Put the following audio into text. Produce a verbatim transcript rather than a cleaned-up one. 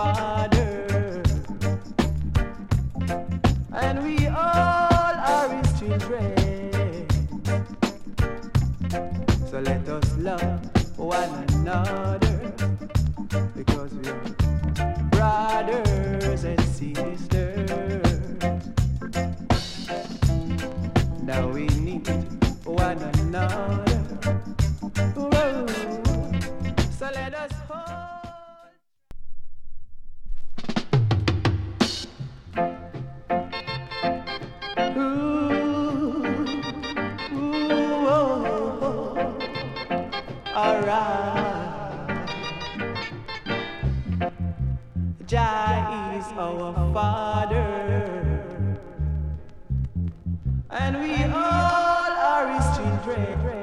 Father, and we all are His children. So let us love one another, because we are brothers and sisters. Now we need one another. Whoa. So let us hold. Ooh, ooh, oh, all right. Jah is our Father, and we all are His children.